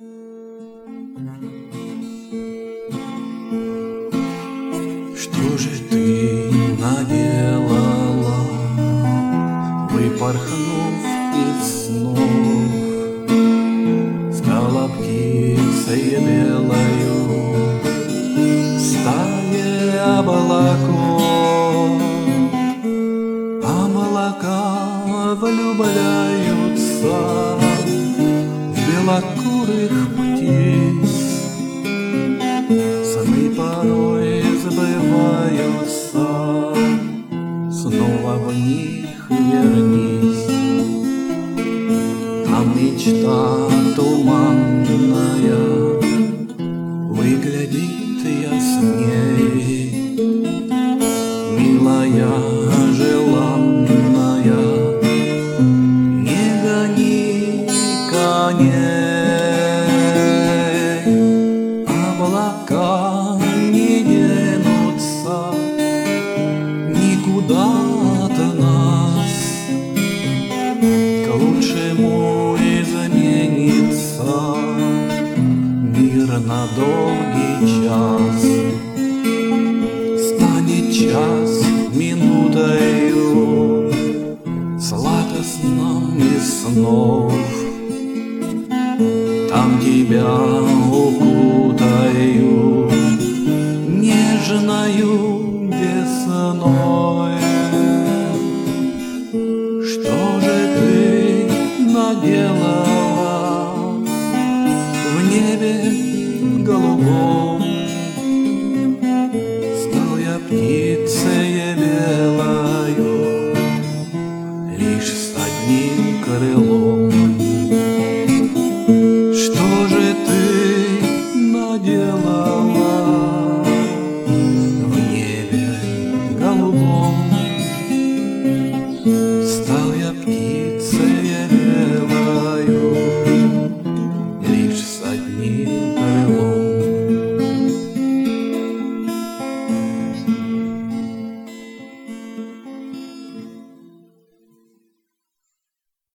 Что же ты наделала, выпорхнув из снов, стала птицей белою в стае облаков, облака влюбляются в белокурых птиц, сны порой сбываются, снова в них вернись. Там мечта туманная выглядит ясней, милая, желанная, не гони коней. Облака не денутся никуда от нас, к лучшему изменится мир на долгий час. Станет час минутою сладостным из снов, там тебя